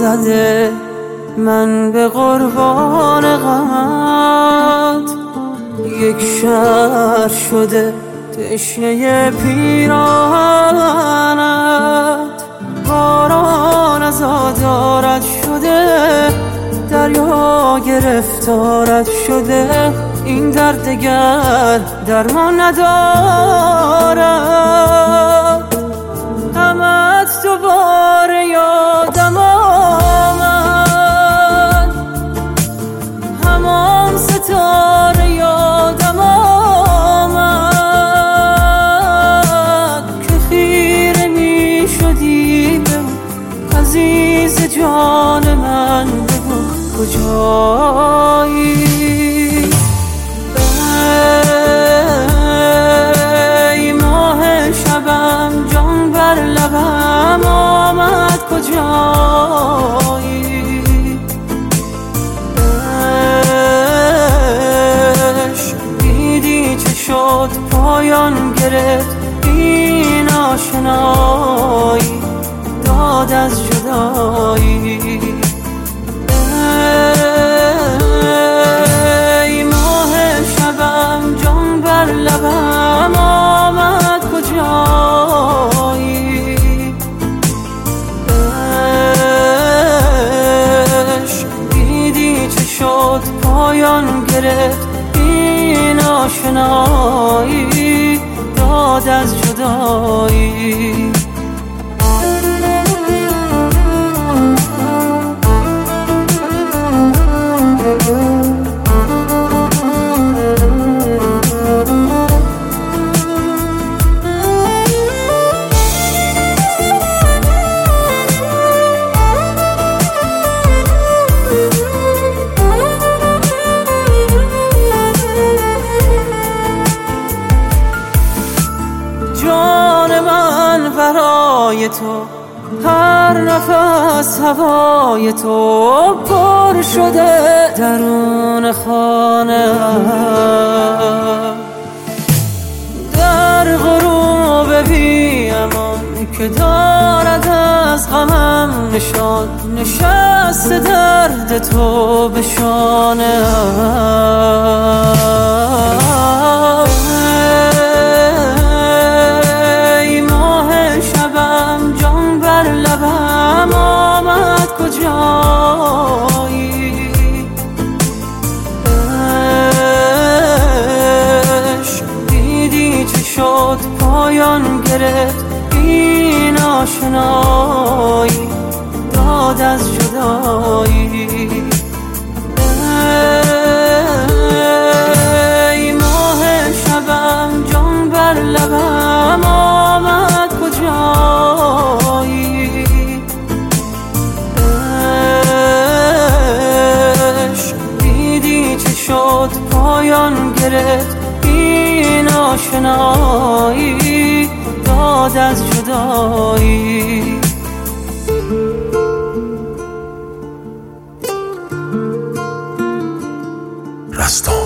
زده من به قربان غمت. یک شهر شده تشنه پیراهنت، باران از آدارت شده، دریا گرفتارت شده. این درد دگر درمان ندارد. همت دوباره یادم آمد، همان ستاره یادم آمد که خیره می شدی به او. عزیز جان من بگو کجایی؟ ای ماه شبم جان بر لبم آمد کجایی؟ عشق دیدی چه شد پایان گرفت این آشنایی، داد از جدایی. ای ماه شبم جان بر لبم آمد کجایی؟ عشق دیدی چه شد پایان گرفت این آشنایی، داد از جدایی. جان من برای تو، هر نفس هوای تو پر شده درون خانه. در غروب بی امان که دارد از غمم نشان، نشسته درد تو به شانه. لبم آمد کجایی؟ عشق دیدی چه شد پایان گرفت این آشنایی، داد از جدایی. ای ماه شبم جان بر لبم آمد کجایی؟ شد پایان گرفت این آشنایی، داد از جدایی. رستم